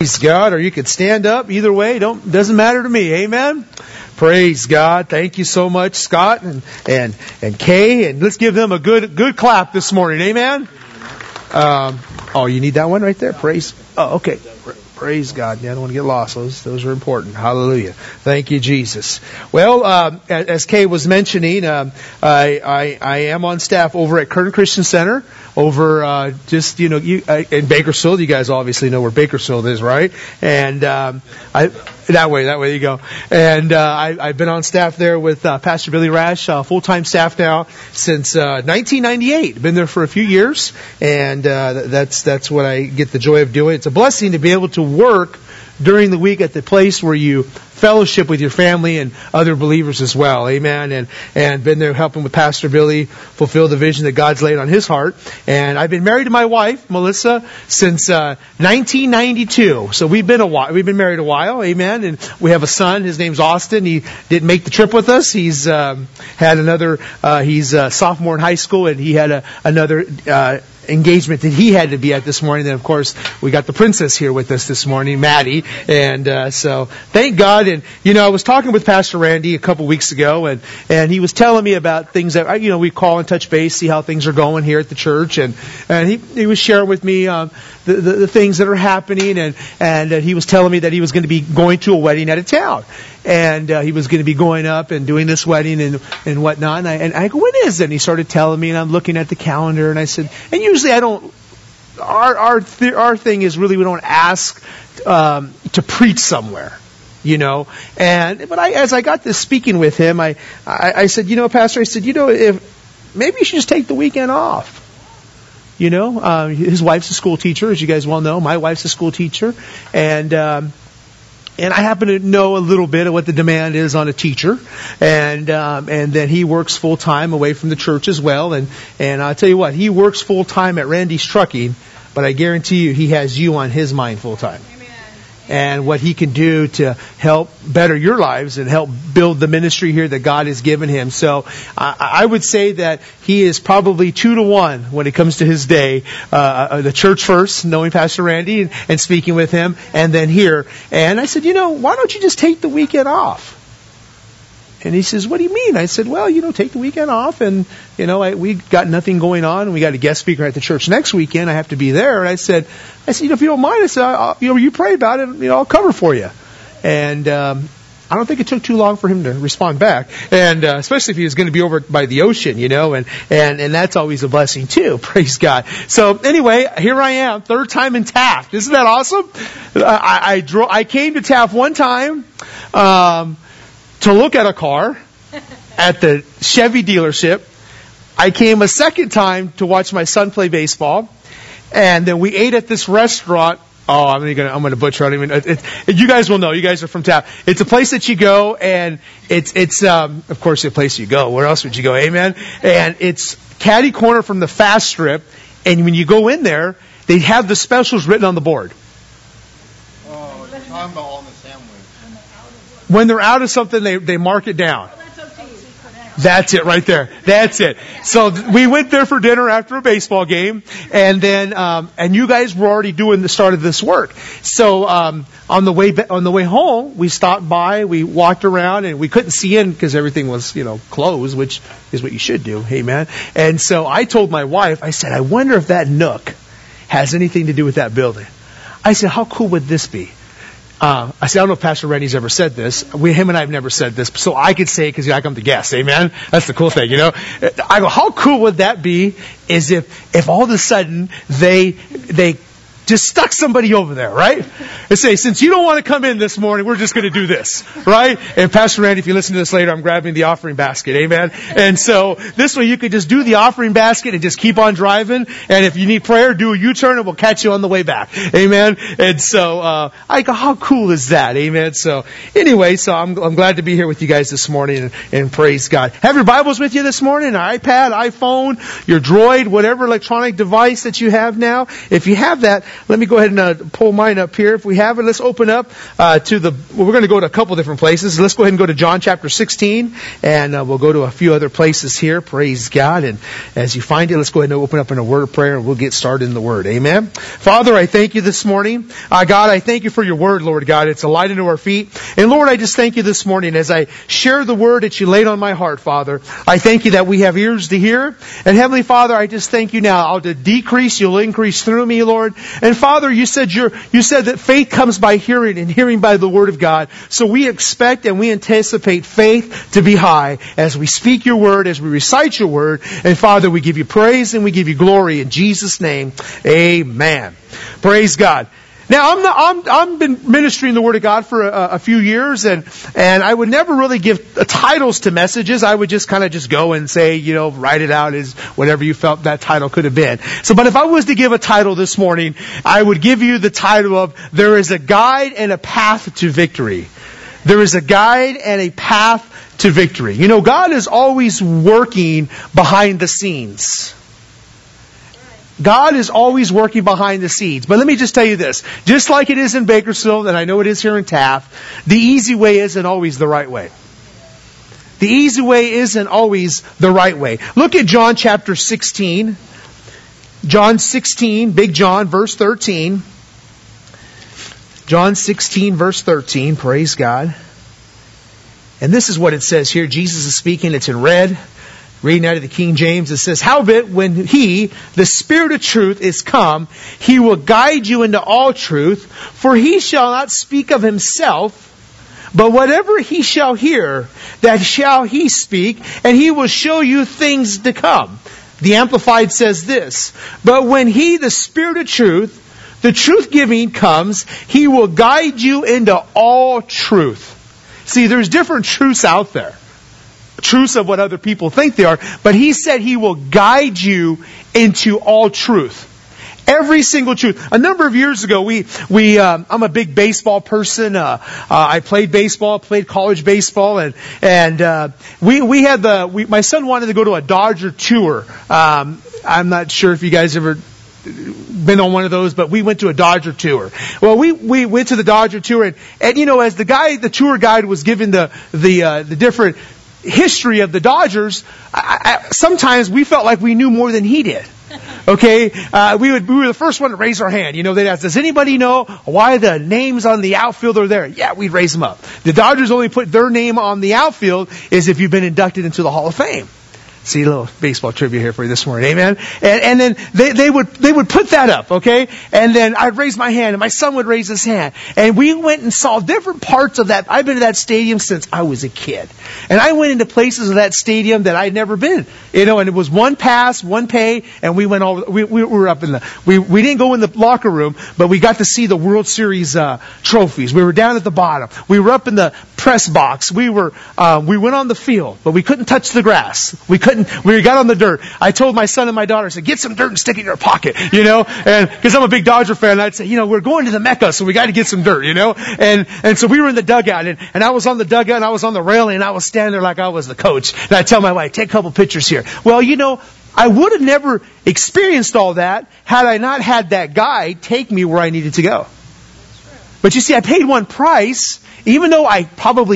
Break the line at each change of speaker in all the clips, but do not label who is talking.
Praise God, or you could stand up. Either way, doesn't matter to me. Amen. Praise God. Thank you so much, Scott and Kay, and let's give them a good clap this morning. Amen. You need that one right there. Praise. Oh, okay. Praise God. Yeah, I don't want to get lost. Those are important. Hallelujah. Thank you, Jesus. Well, as Kay was mentioning, I am on staff over at Curtin Christian Center, over in Bakersfield. You guys obviously know where Bakersfield is, right? And that way you go. And I've been on staff there with Pastor Billy Rash, full-time staff now since 1998. Been there for a few years, and that's what I get the joy of doing. It's a blessing to be able to work during the week at the place where you fellowship with your family and other believers as well. Amen. And been there helping with Pastor Billy fulfill the vision that God's laid on his heart. And I've been married to my wife, Melissa, since 1992. So we've been married a while. Amen. And we have a son. His name's Austin. He didn't make the trip with us. He's he's a sophomore in high school, and he had another engagement that he had to be at this morning. Then, of course, we got the princess here with us this morning, Maddie. And so thank God. And, I was talking with Pastor Randy a couple weeks ago, and he was telling me about things that, we call and touch base, see how things are going here at the church. And he was sharing with me the things that are happening. And he was telling me that he was going to be going to a wedding out of town. And he was going to be going up and doing this wedding and whatnot. And I go, when is it? And he started telling me, and I'm looking at the calendar, and I said, and usually I don't. Our thing is really we don't ask to preach somewhere, But as I got this speaking with him, I said, Pastor, I said, if maybe you should just take the weekend off. His wife's a school teacher, as you guys well know. My wife's a school teacher, and I happen to know a little bit of what the demand is on a teacher, and then he works full time away from the church as well. And I'll tell you what, he works full time at Randy's Trucking, but I guarantee you he has you on his mind full time. And what he can do to help better your lives and help build the ministry here that God has given him. So I would say that he is probably 2-to-1 when it comes to his day. The church first, knowing Pastor Randy and speaking with him, and then here. And I said, why don't you just take the weekend off? And he says, what do you mean? I said, well, take the weekend off, and, we got nothing going on. We got a guest speaker at the church next weekend. I have to be there. And I said, if you don't mind, I said, you pray about it, I'll cover for you. And, I don't think it took too long for him to respond back. And, especially if he was going to be over by the ocean, and that's always a blessing too. Praise God. So anyway, here I am, third time in Taft. Isn't that awesome? I came to Taft one time, to look at a car at the Chevy dealership. I came a second time to watch my son play baseball, and then we ate at this restaurant. Oh, I'm gonna butcher it. You guys will know. You guys are from Taft. It's a place that you go, and it's of course a place you go. Where else would you go? Amen. And it's catty corner from the Fast Strip, and when you go in there, they have the specials written on the board.
Oh, you're talking about on the sandwich.
When they're out of something, they mark it down. That's it right there. That's it. So we went there for dinner after a baseball game, and then and you guys were already doing the start of this work. So on the way home, we stopped by, we walked around, and we couldn't see in because everything was closed, which is what you should do. Amen. And so I told my wife, I said, I wonder if that nook has anything to do with that building. I said, how cool would this be? I said, I don't know if Pastor Randy's ever said this. Him and I have never said this, so I could say it because I'm the guest. Amen? That's the cool thing, I go, how cool would that be is if all of a sudden they just stuck somebody over there, right? And say, since you don't want to come in this morning, we're just going to do this, right? And Pastor Randy, if you listen to this later, I'm grabbing the offering basket, amen? And so this way you could just do the offering basket and just keep on driving. And if you need prayer, do a U-turn and we'll catch you on the way back, amen? And so I go, how cool is that, amen? So anyway, so I'm glad to be here with you guys this morning and praise God. Have your Bibles with you this morning, an iPad, iPhone, your Droid, whatever electronic device that you have now. If you have that, Let me go ahead and pull mine up here. If we have it, let's open up we're going to go to a couple different places. Let's go ahead and go to John chapter 16, and we'll go to a few other places here. Praise God. And as you find it, let's go ahead and open up in a word of prayer, and we'll get started in the Word. Amen. Father, I thank you this morning. God, I thank you for your Word, Lord God. It's a light unto our feet. And Lord, I just thank you this morning as I share the Word that you laid on my heart, Father. I thank you that we have ears to hear. And Heavenly Father, I just thank you now. I'll decrease, you'll increase through me, Lord. And Father, you said that faith comes by hearing, and hearing by the Word of God. So we expect and we anticipate faith to be high as we speak your Word, as we recite your Word. And Father, we give you praise and we give you glory in Jesus' name. Amen. Praise God. Now, I've been ministering the Word of God for a few years, and I would never really give titles to messages. I would just kind of just go and say, write it out as whatever you felt that title could have been. But if I was to give a title this morning, I would give you the title of There is a Guide and a Path to Victory. There is a guide and a path to victory. God is always working behind the scenes. God is always working behind the scenes. But let me just tell you this. Just like it is in Bakersfield, and I know it is here in Taft, the easy way isn't always the right way. The easy way isn't always the right way. Look at John chapter 16. John 16, Big John, verse 13. John 16, verse 13. Praise God. And this is what it says here. Jesus is speaking. It's in red. Reading out of the King James, it says, "Howbeit, when He, the Spirit of truth, is come, He will guide you into all truth, for He shall not speak of Himself, but whatever He shall hear, that shall He speak, and He will show you things to come." The Amplified says this, "But when He, the Spirit of truth, the truth-giving comes, He will guide you into all truth." See, there's different truths out there. Truths of what other people think they are, but He said He will guide you into all truth. Every single truth. A number of years ago, I'm a big baseball person. I played baseball, played college baseball, and my son wanted to go to a Dodger tour. I'm not sure if you guys ever been on one of those, but we went to a Dodger tour. Well, we went to the Dodger tour, and as the tour guide was giving the different history of the Dodgers, sometimes we felt like we knew more than he did. Okay, we were the first one to raise our hand. They'd ask, "Does anybody know why the names on the outfield are there?" Yeah, we'd raise them up. The Dodgers only put their name on the outfield is if you've been inducted into the Hall of Fame. See, a little baseball trivia here for you this morning. Amen. And then they would put that up, okay? And then I'd raise my hand and my son would raise his hand. And we went and saw different parts of that. I've been to that stadium since I was a kid. And I went into places of that stadium that I'd never been. And it was one pass, one pay, and we went we were up in we didn't go in the locker room, but we got to see the World Series trophies. We were down at the bottom. We were up in the press box. We went on the field, but we couldn't touch the grass. We got on the dirt. I told my son and my daughter, I said, "Get some dirt and stick it in your pocket," and because I'm a big Dodger fan, I'd say, we're going to the Mecca, so we got to get some dirt, and so we were in the dugout, and I was on the dugout, and I was on the railing, and I was standing there like I was the coach, and I tell my wife, "Take a couple pictures here." Well, I would have never experienced all that had I not had that guy take me where I needed to go. But you see, I paid one price, even though I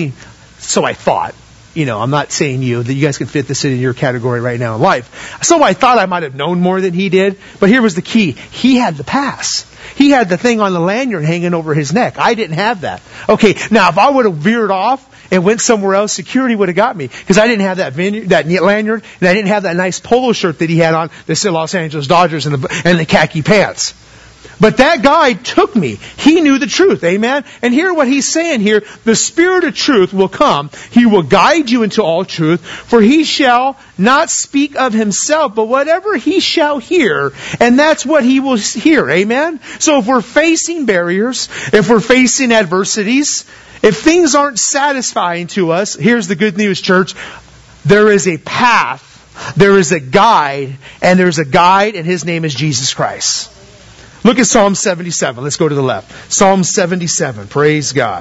thought. I'm not saying that you guys can fit this in your category right now in life. So I thought I might have known more than he did. But here was the key. He had the pass. He had the thing on the lanyard hanging over his neck. I didn't have that. Okay, now if I would have veered off and went somewhere else, security would have got me. Because I didn't have that lanyard, and I didn't have that nice polo shirt that he had on that said Los Angeles Dodgers and the khaki pants. But that guy took me. He knew the truth. Amen? And hear what he's saying here. The Spirit of truth will come. He will guide you into all truth. For He shall not speak of Himself, but whatever He shall hear. And that's what He will hear. Amen? So if we're facing barriers, if we're facing adversities, if things aren't satisfying to us, here's the good news, church. There is a path. There is a guide. And there's a guide, and His name is Jesus Christ. Look at Psalm 77. Let's go to the left. Psalm 77. Praise God.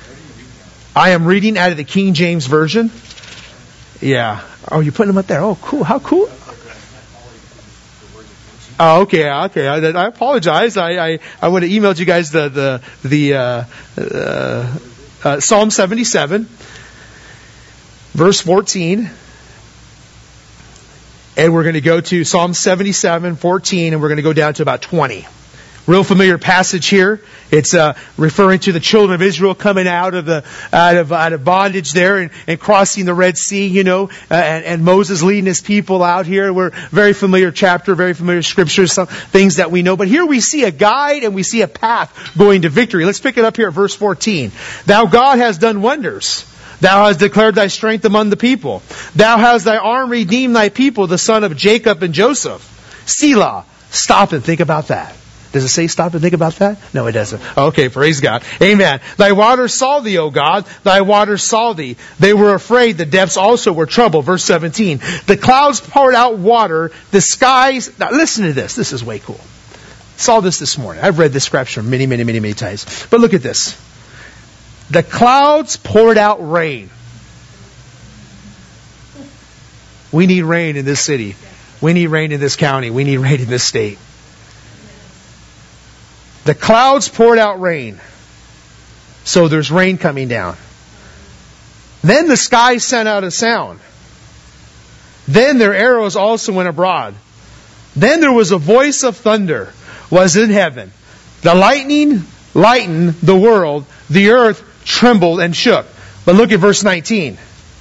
I am reading out of the King James Version. Yeah. Oh, you're putting them up there. Oh, cool. How cool. Oh, okay. I apologize. I would have emailed you guys the Psalm 77, verse 14. And we're going to go to Psalm 77, 14, and we're going to go down to about 20. Real familiar passage here. It's referring to the children of Israel coming out of bondage there and crossing the Red Sea, and Moses leading his people out here. We're very familiar chapter, very familiar scriptures, some things that we know. But here we see a guide and we see a path going to victory. Let's pick it up here at verse 14. Thou God hast done wonders. Thou hast declared thy strength among the people. Thou hast thy arm redeemed thy people, the son of Jacob and Joseph. Selah. Stop and think about that. Does it say stop and think about that? No, it doesn't. Okay, praise God. Amen. Thy waters saw thee, O God. Thy waters saw thee. They were afraid. The depths also were troubled. Verse 17. The clouds poured out water. The skies... Now listen to this. This is way cool. Saw this morning. I've read this scripture many times. But look at this. The clouds poured out rain. We need rain in this city. We need rain in this county. We need rain in this state. The clouds poured out rain. So there's rain coming down. Then the sky sent out a sound. Then their arrows also went abroad. Then there was a voice of thunder was in heaven. The lightning lightened the world. The earth trembled and shook. But look at verse 19.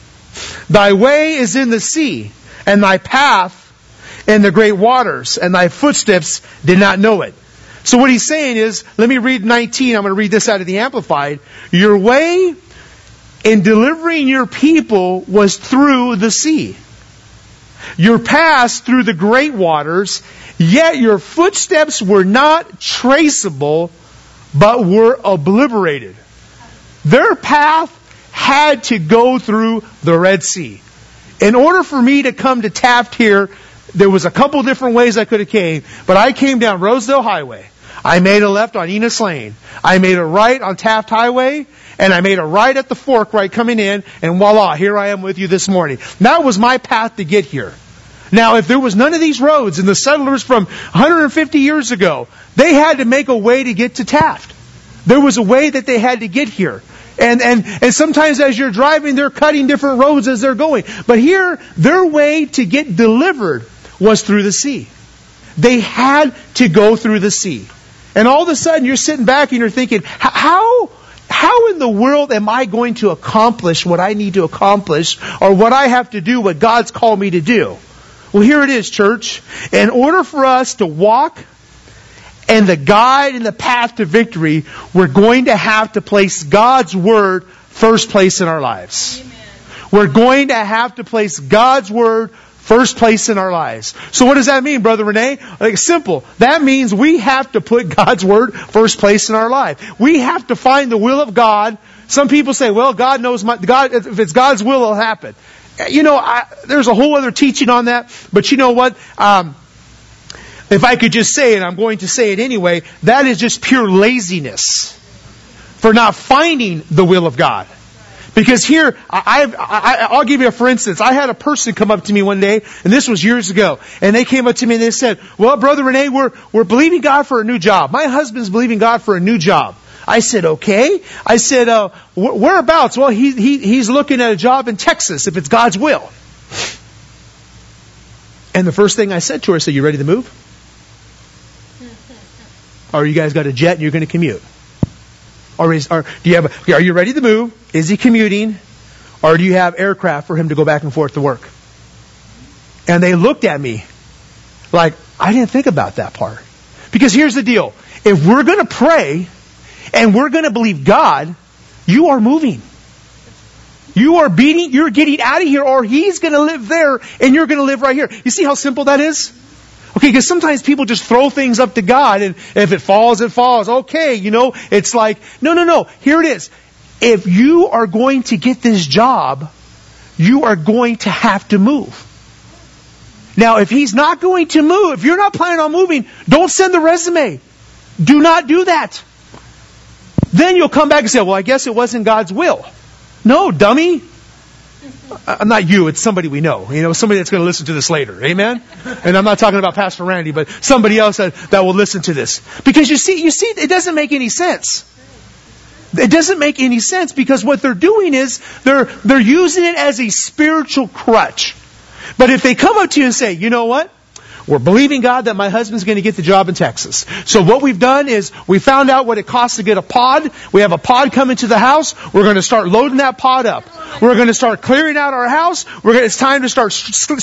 Thy way is in the sea, and thy path in the great waters, and thy footsteps did not know it. So what he's saying is, let me read 19. I'm going to read this out of the Amplified. Your way in delivering your people was through the sea. Your path through the great waters, yet your footsteps were not traceable, but were obliterated. Their path had to go through the Red Sea. In order for me to come to Taft here, there was a couple different ways I could have came, but I came down Rosedale Highway. I made a left on Enos Lane. I made a right on Taft Highway, and I made a right at the fork right coming in, and voila, here I am with you this morning. That was my path to get here. Now, if there was none of these roads, and the settlers from 150 years ago, they had to make a way to get to Taft. There was a way that they had to get here. And sometimes as you're driving, they're cutting different roads as they're going. But here, their way to get delivered was through the sea. They had to go through the sea. And all of a sudden, you're sitting back and you're thinking, how in the world am I going to accomplish what I need to accomplish, or what I have to do, what God's called me to do? Well, here it is, church. In order for us to walk and the guide and the path to victory, we're going to have to place God's Word first place in our lives. Amen. We're going to have to place God's Word first place in our lives. So what does that mean, Brother Renee? Simple. That means we have to put God's Word first place in our life. We have to find the will of God. Some people say, well, God knows God, if it's God's will, it'll happen. There's a whole other teaching on that. But you know what? If I could just say it, I'm going to say it anyway, that is just pure laziness for not finding the will of God. Because here, I'll give you a for instance. I had a person come up to me one day, and this was years ago, and they came up to me and they said, well, Brother Renee, we're believing God for a new job. My husband's believing God for a new job. I said, okay. I said, whereabouts? Well, he's looking at a job in Texas, if it's God's will. And the first thing I said to her, I said, you ready to move? Or you guys got a jet and you're going to commute? Are you ready to move? Is he commuting? Or do you have aircraft for him to go back and forth to work? And they looked at me like, I didn't think about that part. Because here's the deal. If we're going to pray and we're going to believe God, you are moving. You're getting out of here, or he's going to live there and you're going to live right here. You see how simple that is? Okay, because sometimes people just throw things up to God, and if it falls, it falls. Okay, it's like, no. Here it is. If you are going to get this job, you are going to have to move. Now, if he's not going to move, if you're not planning on moving, don't send the resume. Do not do that. Then you'll come back and say, well, I guess it wasn't God's will. No, dummy. Not you, it's somebody we know. Somebody that's going to listen to this later. Amen? And I'm not talking about Pastor Randy, but somebody else that will listen to this. Because you see, it doesn't make any sense. It doesn't make any sense because what they're doing is they're using it as a spiritual crutch. But if they come up to you and say, you know what? We're believing God that my husband's going to get the job in Texas. So what we've done is we found out what it costs to get a pod. We have a pod coming to the house. We're going to start loading that pod up. We're going to start clearing out our house. It's time to start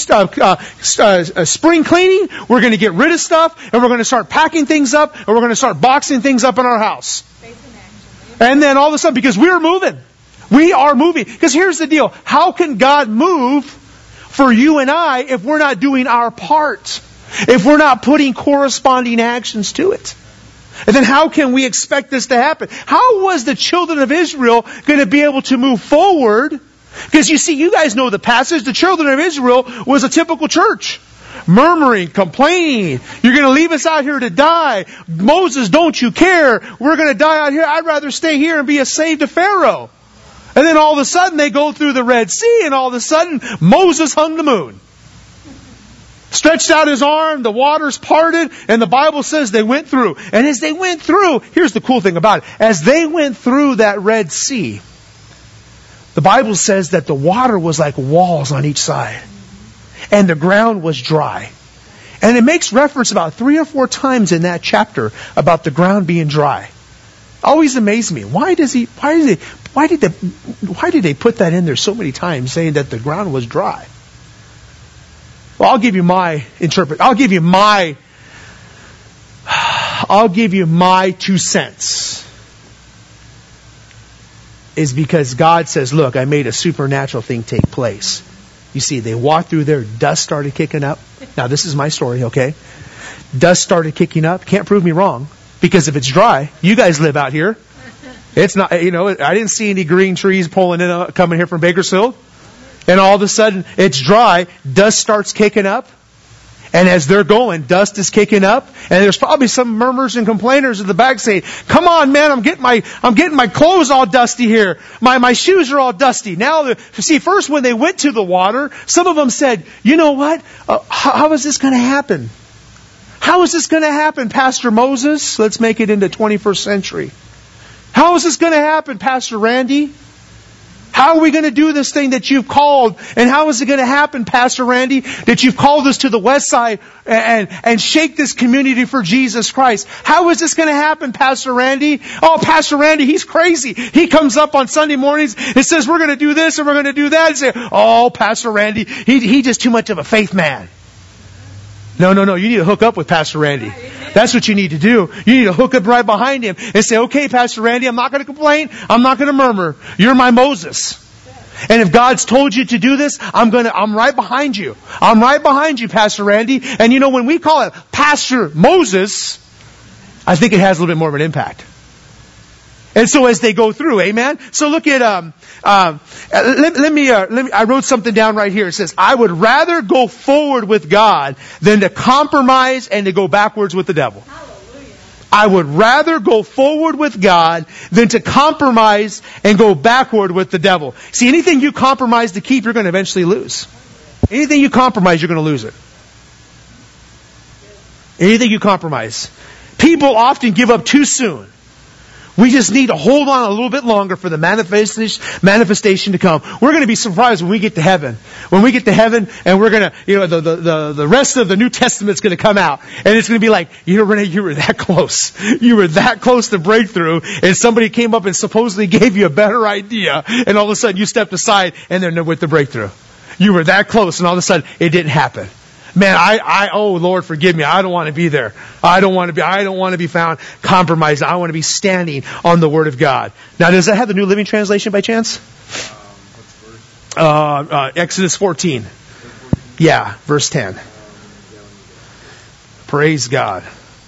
spring cleaning. We're going to get rid of stuff, and we're going to start packing things up, and we're going to start boxing things up in our house. And then all of a sudden, because we are moving. Because here's the deal. How can God move for you and I if we're not doing our part? If we're not putting corresponding actions to it? And then how can we expect this to happen? How was the children of Israel going to be able to move forward? Because you see, you guys know the passage. The children of Israel was a typical church. Murmuring, complaining. You're going to leave us out here to die. Moses, don't you care? We're going to die out here. I'd rather stay here and be a slave to Pharaoh. And then all of a sudden they go through the Red Sea, and all of a sudden Moses hung the moon. Stretched out his arm, the waters parted, and the Bible says they went through. And as they went through, here's the cool thing about it. As they went through that Red Sea, the Bible says that the water was like walls on each side. And the ground was dry. And it makes reference about 3 or 4 times in that chapter about the ground being dry. Always amazed me. Why did they put that in there so many times, saying that the ground was dry? Well, I'll give you my 2 cents. Is because God says, look, I made a supernatural thing take place. You see, they walked through there, dust started kicking up. Now, this is my story, okay? Dust started kicking up. Can't prove me wrong. Because if it's dry, you guys live out here. It's not, I didn't see any green trees coming here from Bakersfield. And all of a sudden, it's dry. Dust starts kicking up. And as they're going, dust is kicking up. And there's probably some murmurs and complainers at the back saying, come on, man, I'm getting my clothes all dusty here. My shoes are all dusty. Now, first when they went to the water, some of them said, you know what? How is this going to happen? How is this going to happen, Pastor Moses? Let's make it into 21st century. How is this going to happen, Pastor Randy? How are we going to do this thing that you've called? And how is it going to happen, Pastor Randy, that you've called us to the west side and shake this community for Jesus Christ? How is this going to happen, Pastor Randy? Oh, Pastor Randy, he's crazy. He comes up on Sunday mornings and says, we're going to do this and we're going to do that. And say, oh, Pastor Randy, he's just too much of a faith man. No. You need to hook up with Pastor Randy. That's what you need to do. You need to hook up right behind him and say, okay, Pastor Randy, I'm not going to complain. I'm not going to murmur. You're my Moses. And if God's told you to do this, I'm right behind you. I'm right behind you, Pastor Randy. And when we call it Pastor Moses, I think it has a little bit more of an impact. And so as they go through, amen. So look at, I wrote something down right here. It says, I would rather go forward with God than to compromise and to go backwards with the devil. Hallelujah. I would rather go forward with God than to compromise and go backward with the devil. See, anything you compromise to keep, you're going to eventually lose. Anything you compromise, you're going to lose it. Anything you compromise. People often give up too soon. We just need to hold on a little bit longer for the manifestation to come. We're going to be surprised when we get to heaven. When we get to heaven and we're going to, the rest of the New Testament's going to come out. And it's going to be like, Renee, you were that close. You were that close to breakthrough. And somebody came up and supposedly gave you a better idea. And all of a sudden you stepped aside and they're with the breakthrough. You were that close and all of a sudden it didn't happen. Man, oh Lord, forgive me. I don't want to be there. I don't want to be found compromised. I want to be standing on the Word of God. Now, does that have the New Living Translation by chance? Exodus 14. Yeah, verse 10. Praise God.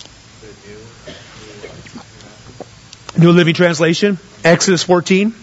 New Living Translation, Exodus 14.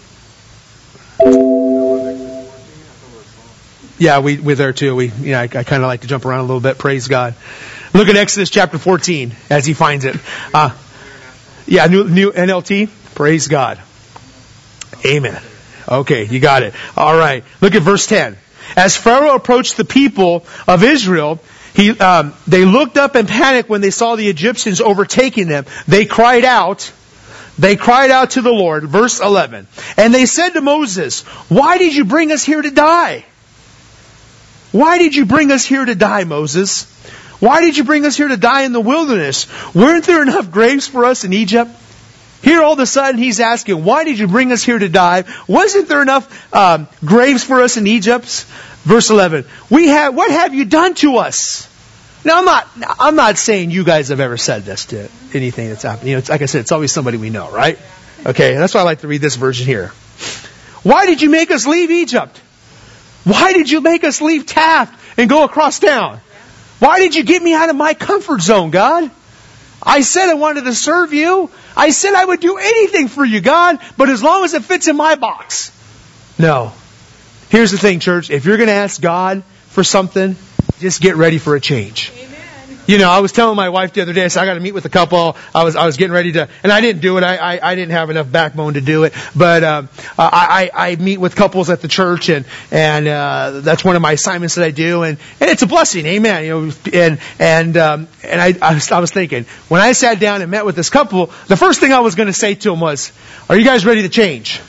Yeah, we're there too. I kind of like to jump around a little bit. Praise God. Look at Exodus chapter 14 as he finds it. New NLT. Praise God. Amen. Okay, you got it. All right. Look at verse 10. As Pharaoh approached the people of Israel, they looked up in panic when they saw the Egyptians overtaking them. They cried out to the Lord. Verse 11. And they said to Moses, "Why did you bring us here to die? Why did you bring us here to die, Moses? Why did you bring us here to die in the wilderness? Weren't there enough graves for us in Egypt?" Here all of a sudden he's asking, why did you bring us here to die? Wasn't there enough graves for us in Egypt? Verse 11, what have you done to us? Now I'm not saying you guys have ever said this to anything that's happened. You know, it's, like I said, it's always somebody we know, right? Okay, that's why I like to read this version here. Why did you make us leave Egypt? Why did you make us leave Taft and go across town? Why did you get me out of my comfort zone, God? I said I wanted to serve you. I said I would do anything for you, God, but as long as it fits in my box. No. Here's the thing, church. If you're going to ask God for something, just get ready for a change. Amen. You know, I was telling my wife the other day, I said, I got to meet with a couple. I was getting ready to, and I didn't do it. I didn't have enough backbone to do it. But I meet with couples at the church, and that's one of my assignments that I do, and it's a blessing, amen. You know, and I was thinking, when I sat down and met with this couple, the first thing I was going to say to them was, "Are you guys ready to change?"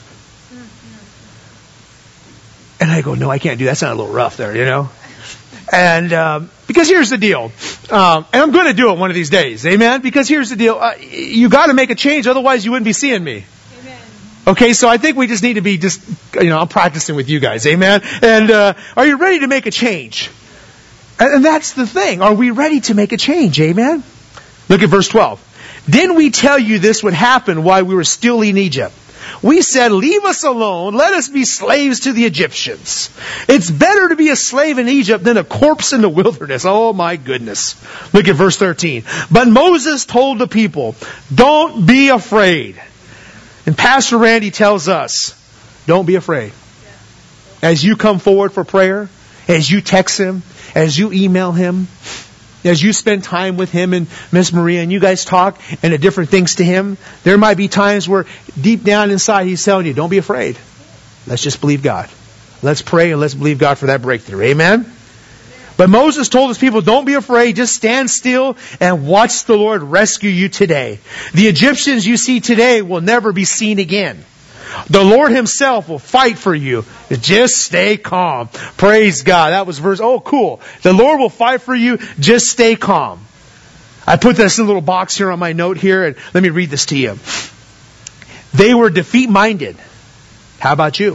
And I go, "No, I can't do that. That sounded a little rough there, you know." And because here's the deal, and I'm going to do it one of these days, amen. Because here's the deal, you got to make a change, otherwise you wouldn't be seeing me. Amen. Okay, so I think we just need to be I'm practicing with you guys, amen. And are you ready to make a change? And that's the thing. Are we ready to make a change, amen? Look at verse 12. Didn't we tell you this would happen while we were still in Egypt? We said, leave us alone. Let us be slaves to the Egyptians. It's better to be a slave in Egypt than a corpse in the wilderness. Oh my goodness. Look at verse 13. But Moses told the people, don't be afraid. And Pastor Randy tells us, don't be afraid. As you come forward for prayer, as you text him, as you email him, as you spend time with him and Miss Maria and you guys talk and the different things to him, there might be times where deep down inside he's telling you, don't be afraid. Let's just believe God. Let's pray and let's believe God for that breakthrough. Amen? But Moses told his people, don't be afraid. Just stand still and watch the Lord rescue you today. The Egyptians you see today will never be seen again. The Lord himself will fight for you. Just stay calm. Praise God. That was verse. Oh, cool. The Lord will fight for you. Just stay calm. I put this in a little box here on my note here, and let me read this to you. They were defeat-minded. How about you?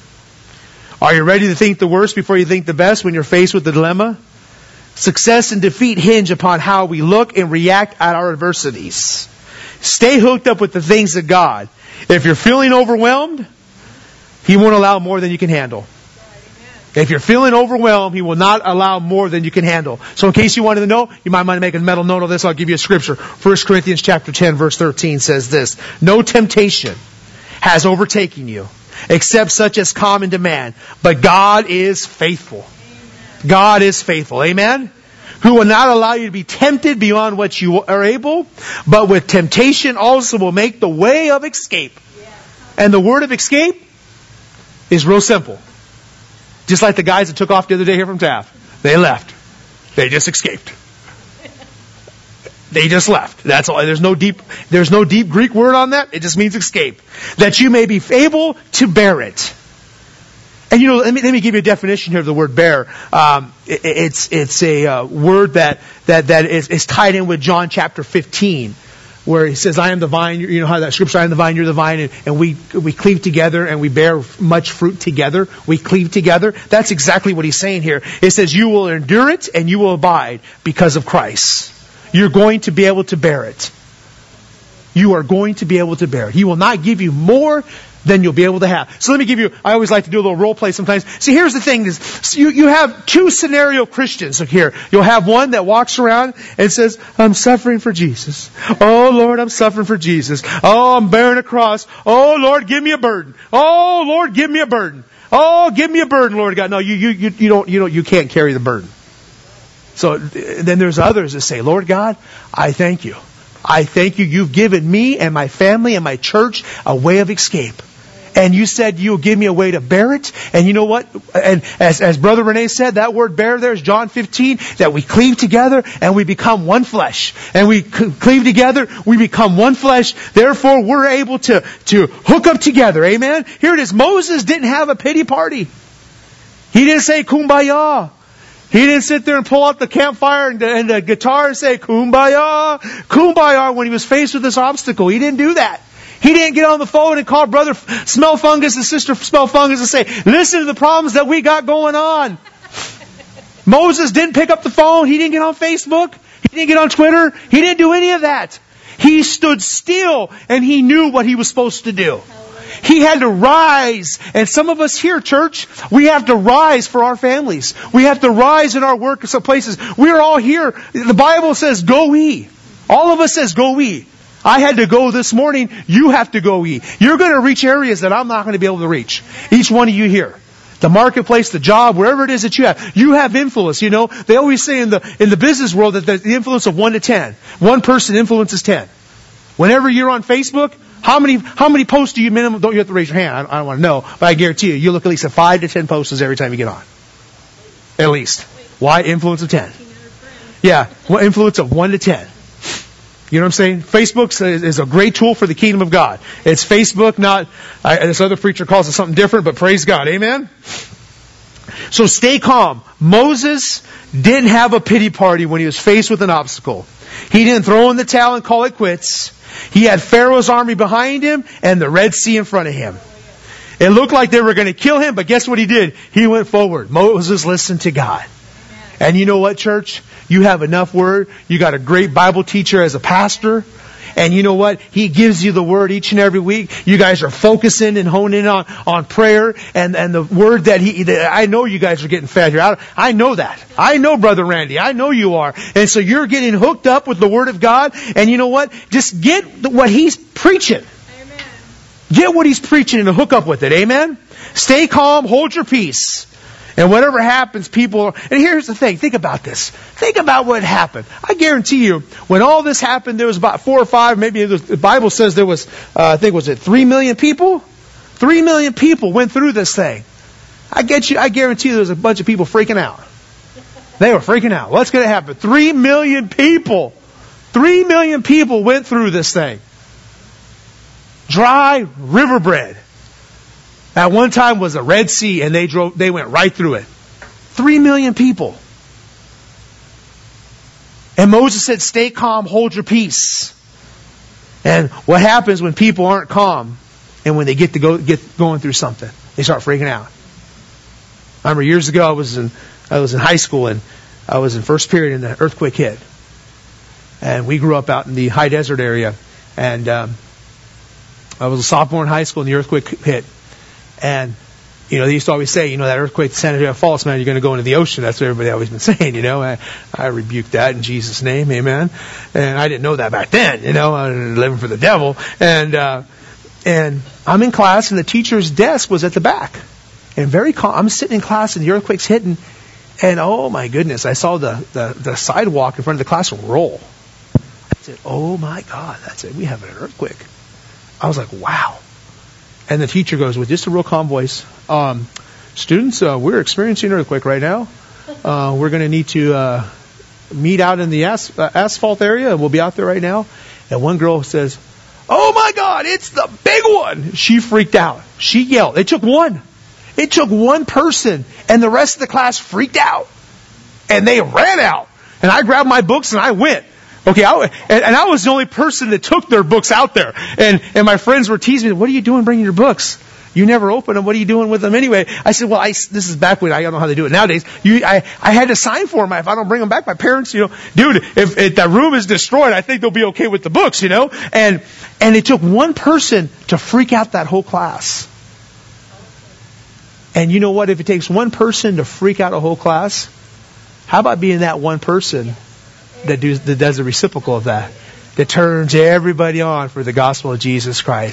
Are you ready to think the worst before you think the best when you're faced with the dilemma? Success and defeat hinge upon how we look and react at our adversities. Stay hooked up with the things of God. If you're feeling overwhelmed, He won't allow more than you can handle. If you're feeling overwhelmed, He will not allow more than you can handle. So in case you wanted to know, you might want to make a mental note of this. I'll give you a scripture. 1 Corinthians chapter 10, verse 13 says this. No temptation has overtaken you, except such as common to man. But God is faithful. God is faithful. Amen? Who will not allow you to be tempted beyond what you are able, but with temptation also will make the way of escape. And the word of escape is real simple. Just like the guys that took off the other day here from Taft. They left. They just escaped. They just left. That's all. There's no deep Greek word on that. It just means escape. That you may be able to bear it. And let me give you a definition here of the word bear. It's a word that is tied in with John chapter 15, where he says, I am the vine. You know how that scripture, I am the vine, you're the vine, and we cleave together and we bear much fruit together. We cleave together. That's exactly what he's saying here. It says you will endure it and you will abide because of Christ. You're going to be able to bear it. You are going to be able to bear it. He will not give you more than you'll be able to have. So let me give you, I always like to do a little role play sometimes. See, here's the thing, is you have two scenario Christians here. You'll have one that walks around and says, I'm suffering for Jesus. Oh Lord, I'm suffering for Jesus. Oh, I'm bearing a cross. Oh Lord, give me a burden. Oh Lord, give me a burden. Oh, give me a burden, Lord God. No, you can't carry the burden. So then there's others that say, Lord God, I thank you. I thank you. You've given me and my family and my church a way of escape. And you said you'll give me a way to bear it. And you know what? And as Brother Renee said, that word bear there is John 15, that we cleave together and we become one flesh. And we cleave together, we become one flesh. Therefore, we're able to hook up together. Amen? Here it is. Moses didn't have a pity party. He didn't say kumbaya. He didn't sit there and pull out the campfire and the guitar and say kumbaya, kumbaya when he was faced with this obstacle. He didn't do that. He didn't get on the phone and call Brother Smell Fungus and Sister Smell Fungus and say, listen to the problems that we got going on. Moses didn't pick up the phone. He didn't get on Facebook. He didn't get on Twitter. He didn't do any of that. He stood still and he knew what he was supposed to do. He had to rise. And some of us here, church, we have to rise for our families. We have to rise in our work places. We're all here. The Bible says, go ye. All of us says, go ye. I had to go this morning. You have to go ye. You're going to reach areas that I'm not going to be able to reach. Each one of you here. The marketplace, the job, wherever it is that you have influence. You know, they always say in the business world that the influence of 1 to 10. One person influences 10. Whenever you're on Facebook, how many posts do you minimum? Don't you have to raise your hand? I don't want to know, but I guarantee you look at least at 5 to 10 posts every time you get on. At least. Why influence of 10? Yeah, influence of 1 to 10. You know what I'm saying? Facebook is a great tool for the kingdom of God. It's Facebook, not, this other preacher calls it something different, but praise God. Amen? So stay calm. Moses didn't have a pity party when he was faced with an obstacle. He didn't throw in the towel and call it quits. He had Pharaoh's army behind him and the Red Sea in front of him. It looked like they were going to kill him, but guess what he did? He went forward. Moses listened to God. And you know what, church? You have enough word. You got a great Bible teacher as a pastor. And you know what? He gives you the word each and every week. You guys are focusing and honing in on prayer and the word that I know you guys are getting fed here. I know that. I know Brother Randy. I know you are. And so you're getting hooked up with the word of God. And you know what? Just get what he's preaching. Amen. Get what he's preaching and hook up with it. Amen? Stay calm. Hold your peace. And whatever happens, and here's the thing, think about this. Think about what happened. I guarantee you, when all this happened, there was about 4 or 5, maybe the Bible says there was, 3 million people? 3 million people went through this thing. I guarantee you there was a bunch of people freaking out. They were freaking out. What's going to happen? 3 million people. 3 million people went through this thing. Dry river bread. At one time was a Red Sea and they went right through it. 3 million people. And Moses said, stay calm, hold your peace. And what happens when people aren't calm and when they get going through something? They start freaking out. I remember years ago I was in high school and I was in first period and the earthquake hit. And we grew up out in the high desert area. And I was a sophomore in high school and the earthquake hit. And, you know, they used to always say, you know, that earthquake, San Andreas Faults, man, you're going to go into the ocean. That's what everybody always been saying, you know. I rebuked that in Jesus' name, amen. And I didn't know that back then, you know. I was living for the devil. And I'm in class, and the teacher's desk was at the back. And very calm. I'm sitting in class, and the earthquake's hitting. And, oh, my goodness, I saw the sidewalk in front of the classroom roll. I said, oh, my God, that's it. We have an earthquake. I was like, wow. And the teacher goes with just a real calm voice, students, we're experiencing an earthquake right now. We're going to need to meet out in the asphalt area, and we'll be out there right now. And one girl says, oh my God, it's the big one. She freaked out. She yelled. It took one. It took one person, and the rest of the class freaked out. And they ran out. And I grabbed my books and I went. Okay, I was the only person that took their books out there. And my friends were teasing me, what are you doing bringing your books? You never open them. What are you doing with them anyway? I said, well, this is back when I don't know how to do it nowadays. I had to sign for them. If I don't bring them back, my parents, you know, dude, if that room is destroyed, I think they'll be okay with the books, you know. And it took one person to freak out that whole class. And you know what? If it takes one person to freak out a whole class, how about being that one person that does the reciprocal of that turns everybody on for the gospel of Jesus Christ?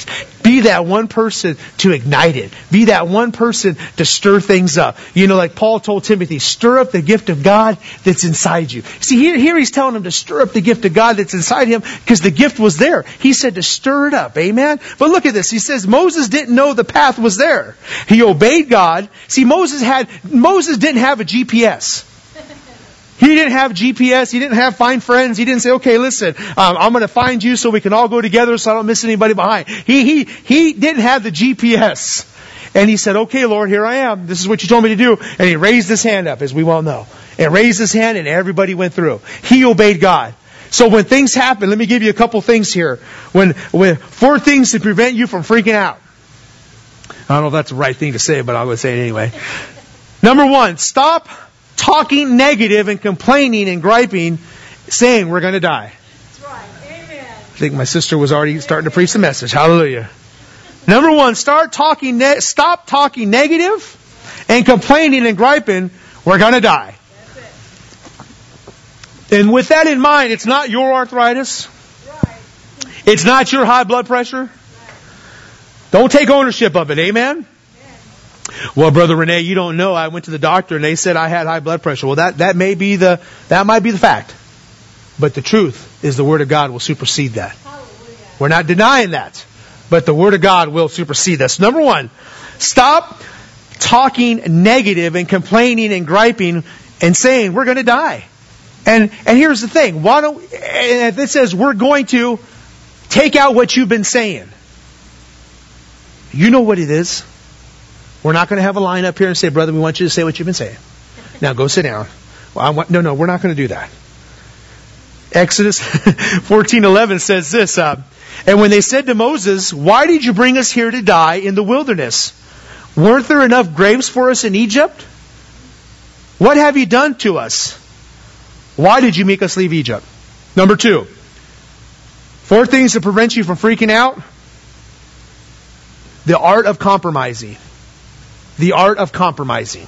Be that one person to ignite it. Be that one person to stir things up. You know, like Paul told Timothy, stir up the gift of God that's inside you. See, here he's telling him to stir up the gift of God that's inside him because the gift was there. He said to stir it up. Amen? But look at this. He says Moses didn't know the path was there. He obeyed God. See, Moses didn't have a GPS. He didn't have GPS. He didn't have find friends. He didn't say, okay, listen, I'm going to find you so we can all go together so I don't miss anybody behind. He didn't have the GPS. And he said, okay, Lord, here I am. This is what you told me to do. And he raised his hand up, as we well know. And raised his hand and everybody went through. He obeyed God. So when things happen, let me give you a couple things here. When 4 things to prevent you from freaking out. I don't know if that's the right thing to say, but I'm going to say it anyway. Number 1, stop talking negative and complaining and griping, saying we're going to die.
That's right. Amen.
I think my sister was already starting to preach the message. Hallelujah. Number 1, stop talking negative and complaining and griping, we're going to die.
That's it.
And with that in mind, it's not your arthritis.
Right.
It's not your high blood pressure.
Right.
Don't take ownership of it. Amen? Well, Brother Renee, you don't know. I went to the doctor and they said I had high blood pressure. Well, that might be the fact. But the truth is the Word of God will supersede that.
Hallelujah.
We're not denying that. But the Word of God will supersede this. Number 1, stop talking negative and complaining and griping and saying we're going to die. And here's the thing. And if it says we're going to take out what you've been saying, you know what it is. We're not going to have a line up here and say, brother, we want you to say what you've been saying. Now go sit down. Well, no, we're not going to do that. Exodus 14:11 says this, and when they said to Moses, why did you bring us here to die in the wilderness? Weren't there enough graves for us in Egypt? What have you done to us? Why did you make us leave Egypt? Number 2, 4 things to prevent you from freaking out. The art of compromising. The art of compromising.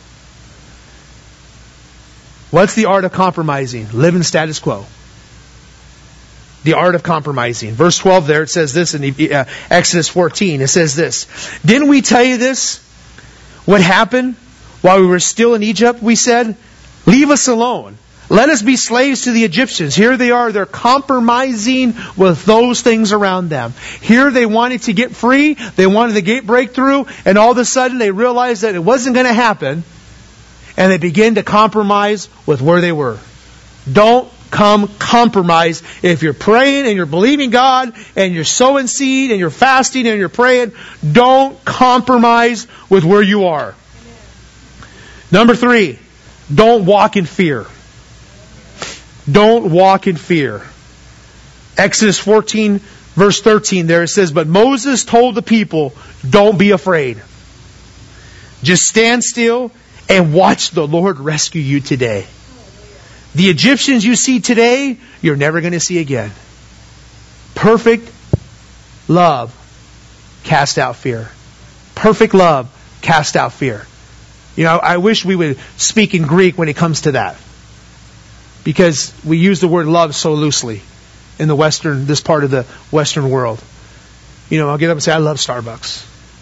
What's the art of compromising? Living status quo. The art of compromising. Verse 12 there, it says this in Exodus 14. It says this. Didn't we tell you this? What happened while we were still in Egypt? We said, leave us alone. Let us be slaves to the Egyptians. Here they are. They're compromising with those things around them. Here they wanted to get free. They wanted to get breakthrough. And all of a sudden they realized that it wasn't going to happen. And they began to compromise with where they were. Don't compromise. If you're praying and you're believing God and you're sowing seed and you're fasting and you're praying, don't compromise with where you are. Number 3, don't walk in fear. Don't walk in fear. Exodus 14, verse 13 there it says, but Moses told the people, don't be afraid. Just stand still and watch the Lord rescue you today. The Egyptians you see today, you're never going to see again. Perfect love cast out fear. Perfect love cast out fear. You know, I wish we would speak in Greek when it comes to that. Because we use the word love so loosely in this part of the Western world. You know, I'll get up and say, I love Starbucks.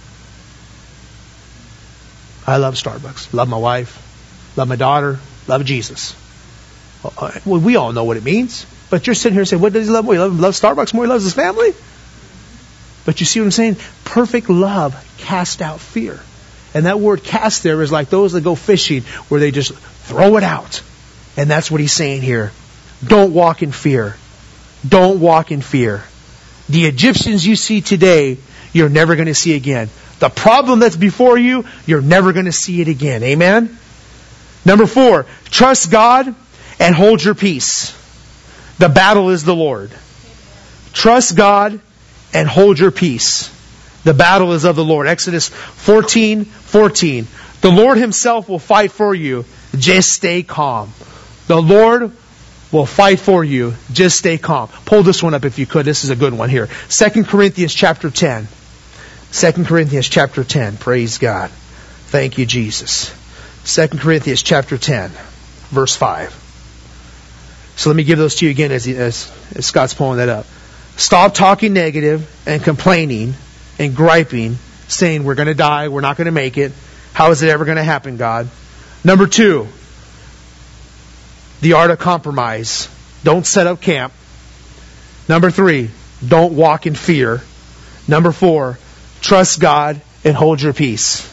I love Starbucks. Love my wife. Love my daughter. Love Jesus. Well, we all know what it means. But you're sitting here saying, what does he love more? He loves Starbucks more? He loves his family? But you see what I'm saying? Perfect love cast out fear. And that word cast there is like those that go fishing where they just throw it out. And that's what he's saying here. Don't walk in fear. Don't walk in fear. The Egyptians you see today, you're never going to see again. The problem that's before you, you're never going to see it again. Amen? Number 4, trust God and hold your peace. The battle is the Lord. Trust God and hold your peace. The battle is of the Lord. Exodus 14:14. The Lord Himself will fight for you. Just stay calm. The Lord will fight for you. Just stay calm. Pull this one up if you could. This is a good one here. 2 Corinthians chapter 10. 2 Corinthians chapter 10. Praise God. Thank you, Jesus. 2 Corinthians chapter 10, verse 5. So let me give those to you again as Scott's pulling that up. Stop talking negative and complaining and griping, saying, we're going to die, we're not going to make it. How is it ever going to happen, God? Number 2, the art of compromise. Don't set up camp. Number 3, don't walk in fear. Number 4, trust God and hold your peace.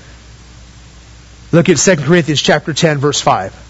Look at 2 Corinthians chapter 10, verse 5.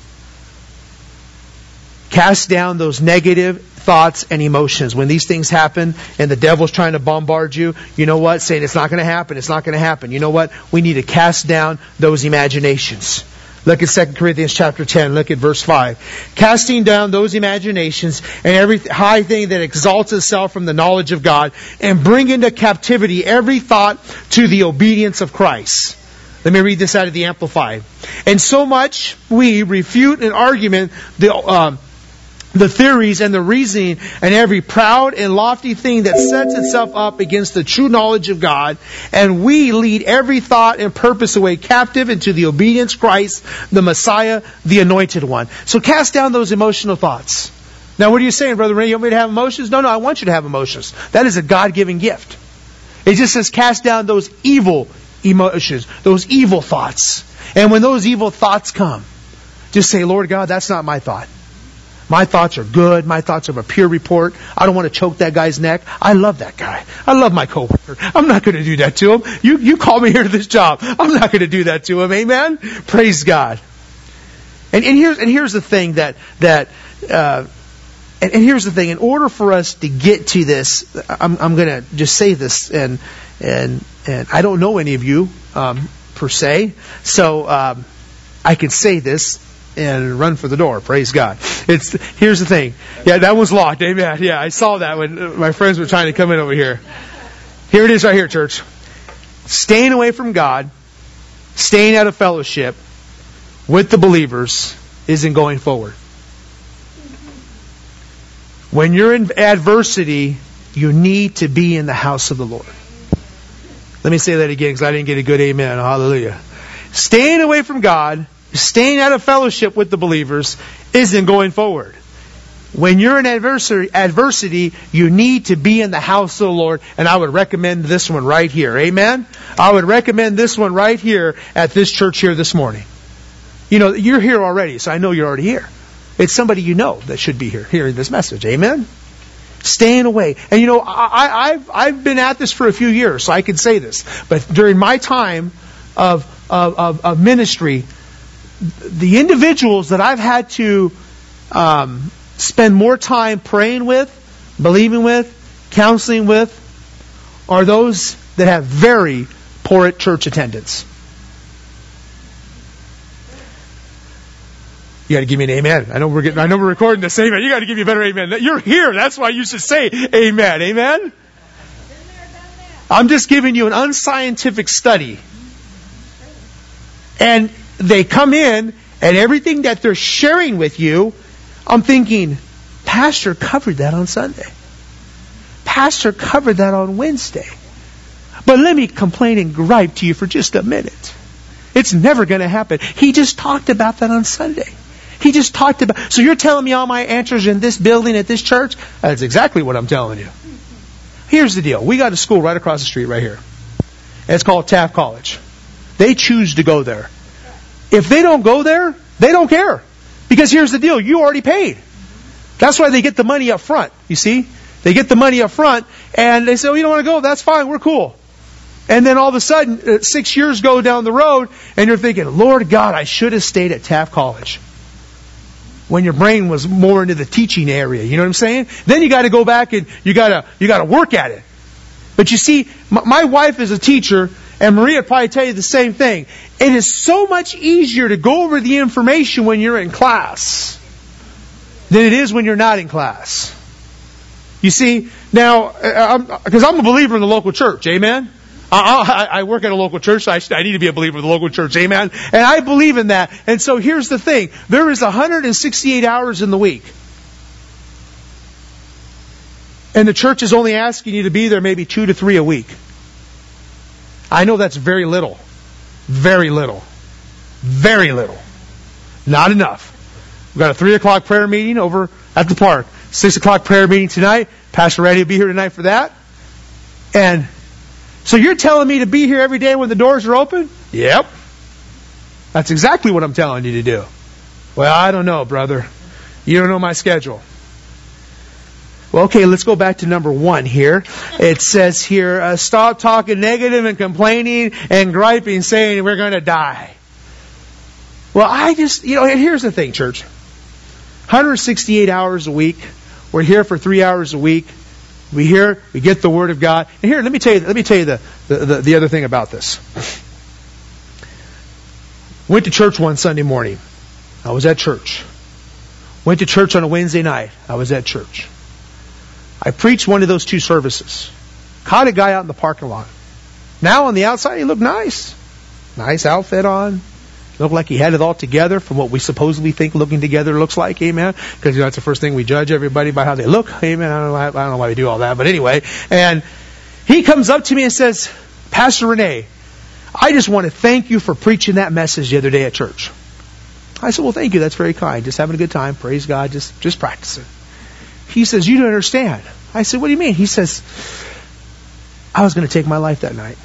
Cast down those negative thoughts and emotions. When these things happen and the devil's trying to bombard you, you know what? Saying it's not going to happen, it's not going to happen. You know what? We need to cast down those imaginations. Look at 2 Corinthians chapter 10. Look at verse 5. Casting down those imaginations and every high thing that exalts itself from the knowledge of God, and bring into captivity every thought to the obedience of Christ. Let me read this out of the Amplified. And so much we refute an argument, the theories and the reasoning and every proud and lofty thing that sets itself up against the true knowledge of God, and we lead every thought and purpose away captive into the obedience of Christ, the Messiah, the Anointed One. So cast down those emotional thoughts. Now what are you saying, Brother Ray? You want me to have emotions? No, I want you to have emotions. That is a God-given gift. It just says cast down those evil emotions, those evil thoughts. And when those evil thoughts come, just say, Lord God, that's not my thought. My thoughts are good. My thoughts are of a pure report. I don't want to choke that guy's neck. I love that guy. I love my coworker. I'm not going to do that to him. You call me here to this job. I'm not going to do that to him. Amen? Praise God. And here's the thing and here's the thing. In order for us to get to this, I'm going to just say this, and I don't know any of you per se, so I can say this and run for the door. Praise God. Here's the thing. Yeah, that was locked. Amen. Yeah, I saw that when my friends were trying to come in over here. Here it is right here, church. Staying away from God, staying out of fellowship with the believers isn't going forward. When you're in adversity, you need to be in the house of the Lord. Let me say that again because I didn't get a good amen. Hallelujah. Staying away from God, staying out of fellowship with the believers isn't going forward. When you're in adversity, you need to be in the house of the Lord, and I would recommend this one right here. Amen? I would recommend this one right here at this church here this morning. You know, you're here already, so I know you're already here. It's somebody you know that should be here hearing this message. Amen? Staying away. And you know, I've been at this for a few years, so I can say this. But during my time of ministry, the individuals that I've had to spend more time praying with, believing with, counseling with, are those that have very poor church attendance. You got to give me an amen. I know we're recording this. Amen. You got to give me a better amen. You're here. That's why you should say amen. Amen. I'm just giving you an unscientific study. And they come in, and everything that they're sharing with you, I'm thinking, Pastor covered that on Sunday. Pastor covered that on Wednesday. But let me complain and gripe to you for just a minute. It's never going to happen. He just talked about that on Sunday. He just talked about... So you're telling me all my answers in this building at this church? That's exactly what I'm telling you. Here's the deal. We got a school right across the street right here. And it's called Taft College. They choose to go there. If they don't go there, they don't care. Because here's the deal. You already paid. That's why they get the money up front. You see? They get the money up front and they say, oh, you don't want to go? That's fine. We're cool. And then all of a sudden, 6 years go down the road and you're thinking, Lord God, I should have stayed at Taft College. When your brain was more into the teaching area. You know what I'm saying? Then you got to go back and you got to work at it. But you see, my wife is a teacher, and Maria would probably tell you the same thing. It is so much easier to go over the information when you're in class than it is when you're not in class. You see, now, because I'm a believer in the local church, amen? I work at a local church, so I need to be a believer in the local church, amen? And I believe in that. And so here's the thing. There is 168 hours in the week. And the church is only asking you to be there maybe 2 to 3 a week. I know that's very little. Very little. Very little. Not enough. We've got a 3 o'clock prayer meeting over at the park. 6 o'clock prayer meeting tonight. Pastor Randy will be here tonight for that. And So you're telling me to be here every day when the doors are open? Yep. That's exactly what I'm telling you to do. Well, I don't know, brother. You don't know my schedule. Well, okay, let's go back to number 1 here. It says here, stop talking negative and complaining and griping, saying we're going to die. Well, here's the thing, church. 168 hours a week. We're here for 3 hours a week. We get the Word of God. And here, let me tell you the other thing about this. Went to church one Sunday morning. I was at church. Went to church on a Wednesday night. I was at church. I preached one of those 2 services. Caught a guy out in the parking lot. Now on the outside, he looked nice. Nice outfit on. Looked like he had it all together from what we supposedly think looking together looks like. Amen. Because that's the first thing we judge everybody by how they look. Amen. I don't know why we do all that. But anyway. And he comes up to me and says, Pastor Rene, I just want to thank you for preaching that message the other day at church. I said, well, thank you. That's very kind. Just having a good time. Praise God. Just practicing. He says, you don't understand. I said, what do you mean? He says, I was going to take my life that night.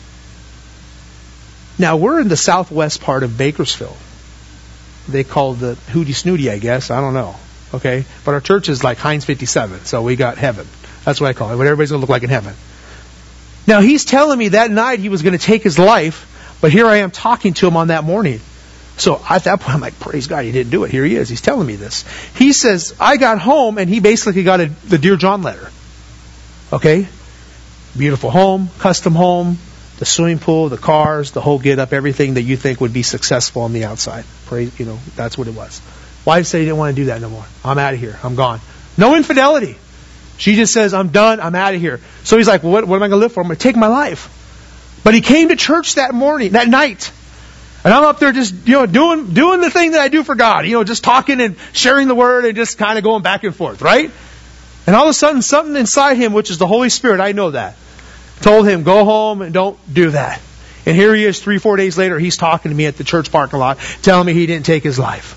Now, we're in the southwest part of Bakersfield. They call the Hootie Snooty, I guess. I don't know. Okay? But our church is like Heinz 57, so we got heaven. That's what I call it. What everybody's going to look like in heaven. Now, he's telling me that night he was going to take his life, but here I am talking to him on that morning. So at that point, I'm like, praise God, he didn't do it. Here he is. He's telling me this. He says, I got home, and he basically got the Dear John letter. Okay? Beautiful home, custom home, the swimming pool, the cars, the whole get up, everything that you think would be successful on the outside. Praise, that's what it was. Wife said he didn't want to do that no more. I'm out of here. I'm gone. No infidelity. She just says, I'm done. I'm out of here. So he's like, well, what am I going to live for? I'm going to take my life. But he came to church that night. And I'm up there just, doing the thing that I do for God. Just talking and sharing the Word and just kind of going back and forth, right? And all of a sudden, something inside him, which is the Holy Spirit, I know that, told him, go home and don't do that. And here he is 3-4 days later, he's talking to me at the church parking lot, telling me he didn't take his life.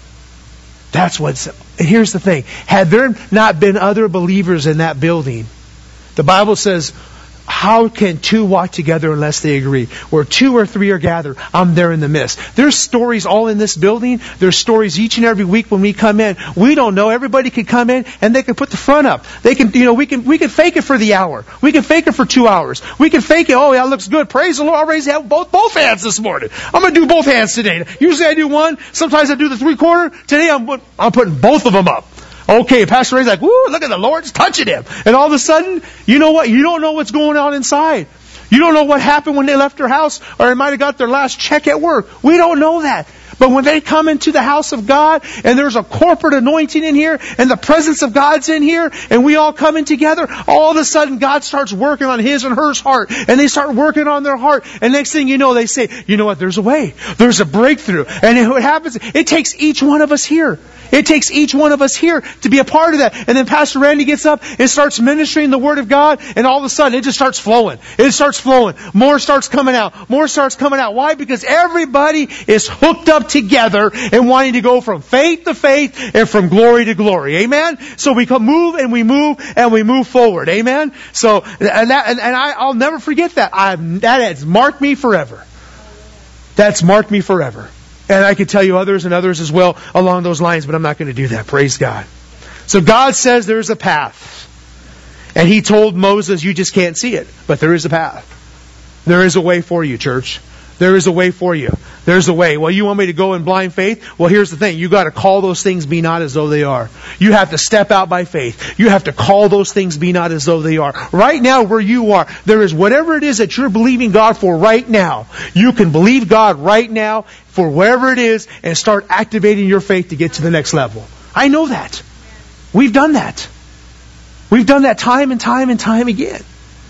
And here's the thing. Had there not been other believers in that building, the Bible says, how can 2 walk together unless they agree? Where 2 or 3 are gathered, I'm there in the midst. There's stories all in this building. There's stories each and every week when we come in. We don't know. Everybody could come in and they can put the front up. They can, we can fake it for the hour. We can fake it for 2 hours. We can fake it. Oh, yeah, it looks good. Praise the Lord. I'll raise both hands this morning. I'm going to do both hands today. Usually I do one. Sometimes I do the 3/4. Today I'm putting both of them up. Okay, Pastor Ray's like, woo, look at the Lord's touching him. And all of a sudden, you know what? You don't know what's going on inside. You don't know what happened when they left their house, or they might have got their last check at work. We don't know that. But when they come into the house of God, and there's a corporate anointing in here, and the presence of God's in here, and we all come in together, all of a sudden God starts working on his and her heart, and they start working on their heart, and next thing you know, they say, you know what, there's a way. There's a breakthrough. And what happens, it takes each one of us here. It takes each one of us here to be a part of that. And then Pastor Randy gets up and starts ministering the Word of God, and all of a sudden it just starts flowing. It starts flowing. More starts coming out. More starts coming out. Why? Because everybody is hooked up together and wanting to go from faith to faith and from glory to glory. Amen? So we move and we move forward. Amen? So, I'll never forget that. That has marked me forever. That's marked me forever. And I could tell you others and others as well along those lines, but I'm not going to do that. Praise God. So God says there's a path. And He told Moses, you just can't see it. But there is a path. There is a way for you, church. There is a way for you. There's a way. Well, you want me to go in blind faith? Well, here's the thing. You got to call those things be not as though they are. You have to step out by faith. You have to call those things be not as though they are. Right now, where you are, there is whatever it is that you're believing God for right now. You can believe God right now for whatever it is and start activating your faith to get to the next level. I know that. We've done that. We've done that time and time and time again.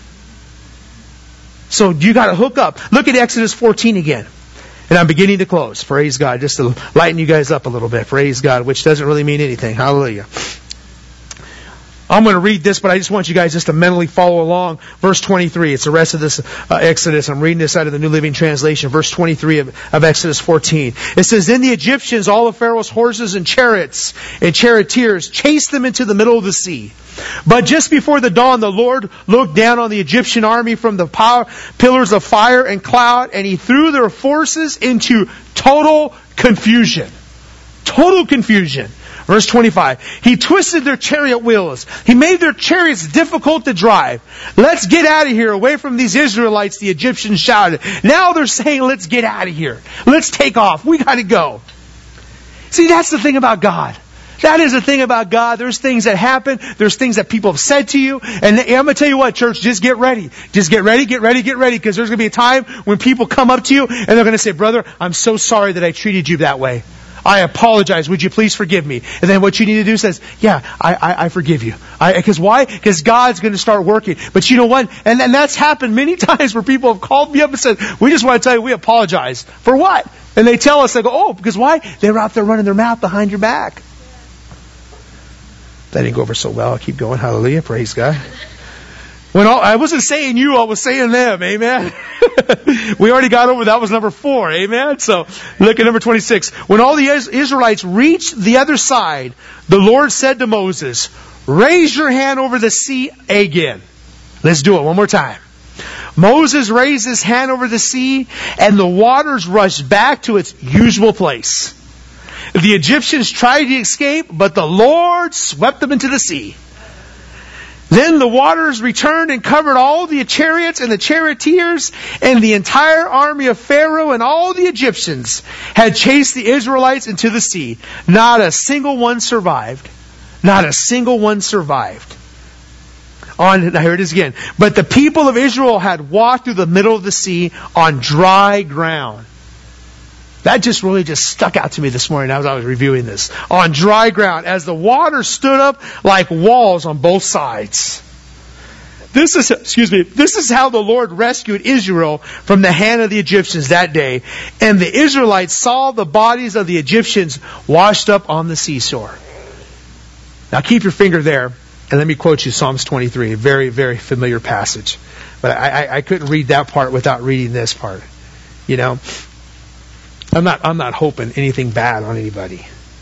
So you got to hook up. Look at Exodus 14 again. And I'm beginning to close. Praise God. Just to lighten you guys up a little bit. Praise God. Which doesn't really mean anything. Hallelujah. I'm going to read this, but I just want you guys just to mentally follow along. Verse 23. It's the rest of this Exodus. I'm reading this out of the New Living Translation. Verse 23 of Exodus 14. It says, Then the Egyptians, all of Pharaoh's horses and chariots and charioteers, chased them into the middle of the sea. But just before the dawn, the Lord looked down on the Egyptian army from the pillars of fire and cloud, and He threw their forces into total confusion. Total confusion. Verse 25, He twisted their chariot wheels. He made their chariots difficult to drive. Let's get out of here, away from these Israelites, the Egyptians shouted. Now they're saying, let's get out of here. Let's take off. We got to go. See, that's the thing about God. That is the thing about God. There's things that happen. There's things that people have said to you. And I'm going to tell you what, church, just get ready. Just get ready, because there's going to be a time when people come up to you and they're going to say, brother, I'm so sorry that I treated you that way. I apologize. Would you please forgive me? And then what you need to do says, yeah, I forgive you. Because why? Because God's going to start working. But you know what? And that's happened many times where people have called me up and said, we just want to tell you we apologize. For what? And they tell us, they go, oh, because why? They were out there running their mouth behind your back. That didn't go over so well. I'll keep going. Hallelujah. Praise God. I wasn't saying you, I was saying them. Amen. We already got over that was number 4. Amen. So look at number 26. When all the Israelites reached the other side, the Lord said to Moses, raise your hand over the sea again. Let's do it one more time. Moses raised his hand over the sea, and the waters rushed back to its usual place. The Egyptians tried to escape, but the Lord swept them into the sea. Then the waters returned and covered all the chariots and the charioteers, and the entire army of Pharaoh and all the Egyptians had chased the Israelites into the sea. Not a single one survived. Not a single one survived. Now here it is again. But the people of Israel had walked through the middle of the sea on dry ground. That just really stuck out to me this morning as I was reviewing this. On dry ground, as the water stood up like walls on both sides. This is how the Lord rescued Israel from the hand of the Egyptians that day. And the Israelites saw the bodies of the Egyptians washed up on the seashore. Now keep your finger there, and let me quote you Psalms 23, a very, very familiar passage. But I couldn't read that part without reading this part. You know, I'm not hoping anything bad on anybody.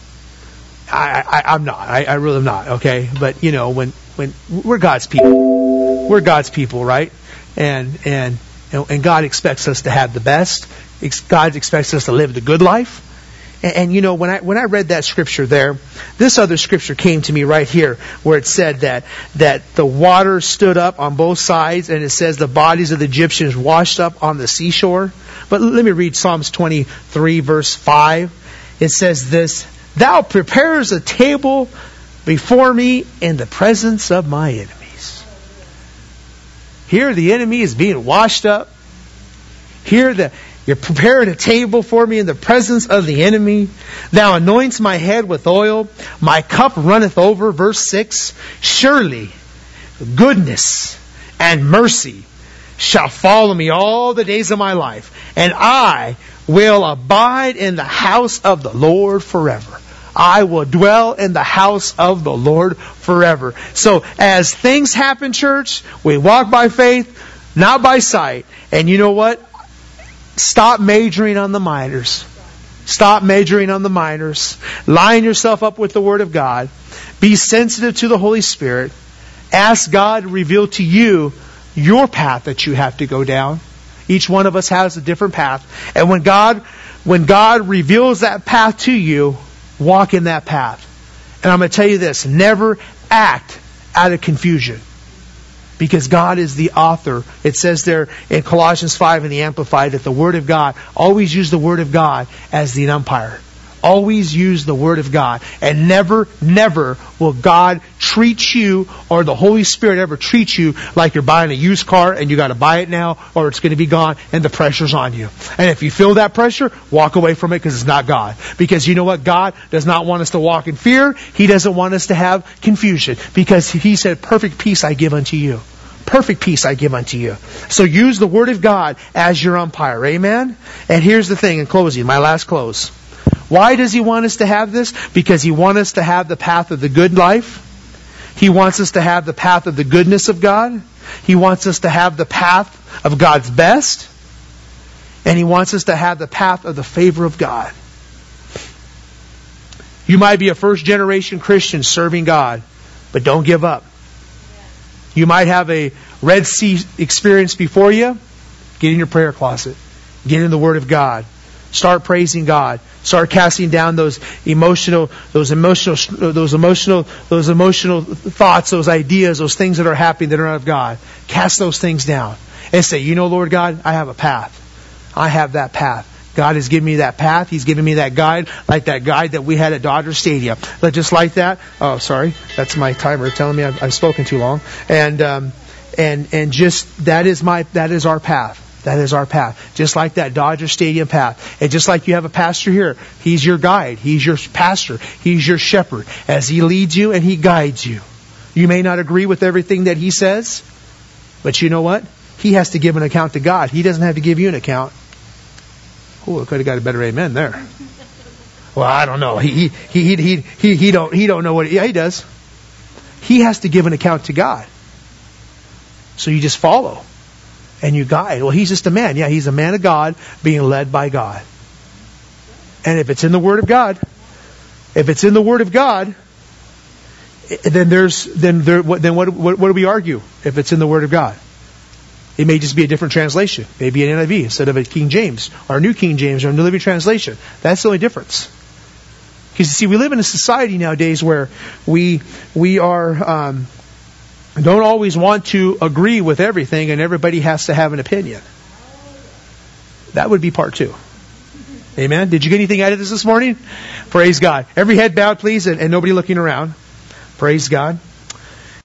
I'm not. I really am not. Okay, but you know, when we're God's people, right? And God expects us to have the best. God expects us to live the good life. And you know, when I read that scripture there, this other scripture came to me right here, where it said that the water stood up on both sides, and it says the bodies of the Egyptians washed up on the seashore. But let me read Psalms 23, verse 5. It says this, Thou preparest a table before me in the presence of my enemies. Here the enemy is being washed up. Here you're preparing a table for me in the presence of the enemy. Thou anointest my head with oil. My cup runneth over. Verse 6. Surely goodness and mercy shall follow me all the days of my life, and I will abide in the house of the Lord forever. I will dwell in the house of the Lord forever. So as things happen, church, we walk by faith, not by sight. And you know what? Stop majoring on the minors. Stop majoring on the minors. Line yourself up with the Word of God. Be sensitive to the Holy Spirit. Ask God to reveal to you your path that you have to go down. Each one of us has a different path. And when God reveals that path to you, walk in that path. And I'm going to tell you this, never act out of confusion. Because God is the author. It says there in Colossians 5 in the Amplified that the Word of God, always use the Word of God as the umpire. Always use the Word of God. And never, never will God treat you or the Holy Spirit ever treat you like you're buying a used car and you got to buy it now or it's going to be gone and the pressure's on you. And if you feel that pressure, walk away from it because it's not God. Because you know what? God does not want us to walk in fear. He doesn't want us to have confusion because He said, perfect peace I give unto you. Perfect peace I give unto you. So use the Word of God as your umpire. Amen? And here's the thing in closing, my last close. Why does He want us to have this? Because He wants us to have the path of the good life. He wants us to have the path of the goodness of God. He wants us to have the path of God's best. And He wants us to have the path of the favor of God. You might be a first-generation Christian serving God, but don't give up. You might have a Red Sea experience before you. Get in your prayer closet. Get in the Word of God. Start praising God. Start casting down those emotional thoughts, those ideas, those things that are happening that are not of God. Cast those things down and say, you know, Lord God, I have a path. I have that path. God has given me that path. He's given me that guide, like that guide that we had at Dodger Stadium. But just like that. Oh, sorry, that's my timer telling me I've spoken too long. And just that is our path. That is our path. Just like that Dodger Stadium path. And just like you have a pastor here, he's your guide. He's your pastor. He's your shepherd. As he leads you and he guides you. You may not agree with everything that he says, but you know what? He has to give an account to God. He doesn't have to give you an account. Oh, I could have got a better amen there. Well, I don't know. He don't know what. Yeah, he does. He has to give an account to God. So you just follow. And you guide. Well, he's just a man. Yeah, he's a man of God being led by God. And if it's in the Word of God, then what do we argue? If it's in the Word of God, it may just be a different translation. Maybe an NIV instead of a King James, or a New King James, or a New Living Translation. That's the only difference. Because you see, we live in a society nowadays where we are. Don't always want to agree with everything, and everybody has to have an opinion. That would be part 2. Amen? Did you get anything out of this morning? Praise God. Every head bowed, please, and nobody looking around. Praise God.